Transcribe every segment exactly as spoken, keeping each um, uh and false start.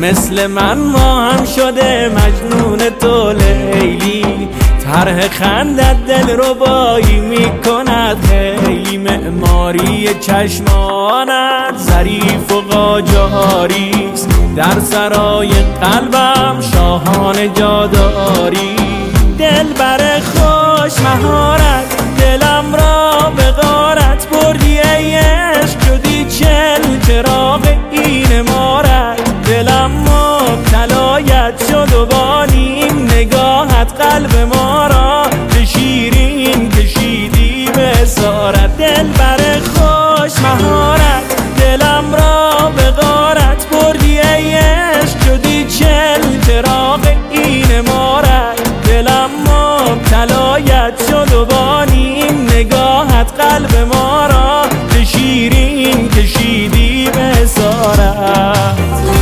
مثل من ما هم شده مجنون تو لیلی. طرح خندت دل ربایی میکند خیلی، معماری چشمانت ظریف و قاجاریست، در سرای قلبم شاهانه جاداری. دل بر خوش مهارت دلم را به غارت بردی ای عشق، شدی چل چراغ این امارت. دلم مبتلایت شد و با نیم نگاهت قلب ما را به شیرین کشیدی به اسارت. دل بر خوش مهارت دلم را به غارت بردی ای عشق، شدی چل چراغ این امارت. دلم مبتلایت شد و با نیم نگاهت قلب ما را به شیرین کشیدی به اسارت.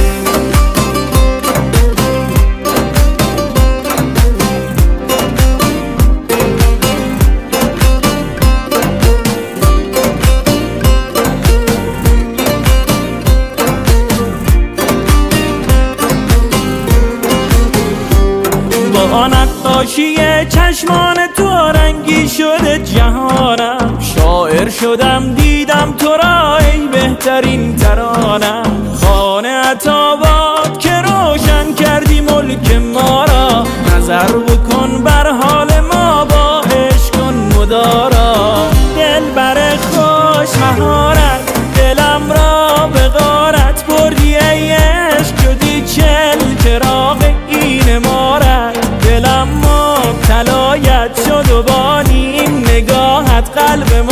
با نقاشی چشمان تو رنگی شده جهانم، شاعر شدم دیدم تو را ای بهترین ترانم. خانه عطاباد که روشن کردی ملک ما را، نظر بکن بر حال ما با عشق کن مدارا. دل بر خوش مهارت دلم را به غارت بردی ای عشق، شدی چل چراغ این امارت. دلم مبتلایت شد و با نیم نگاهت قلب ما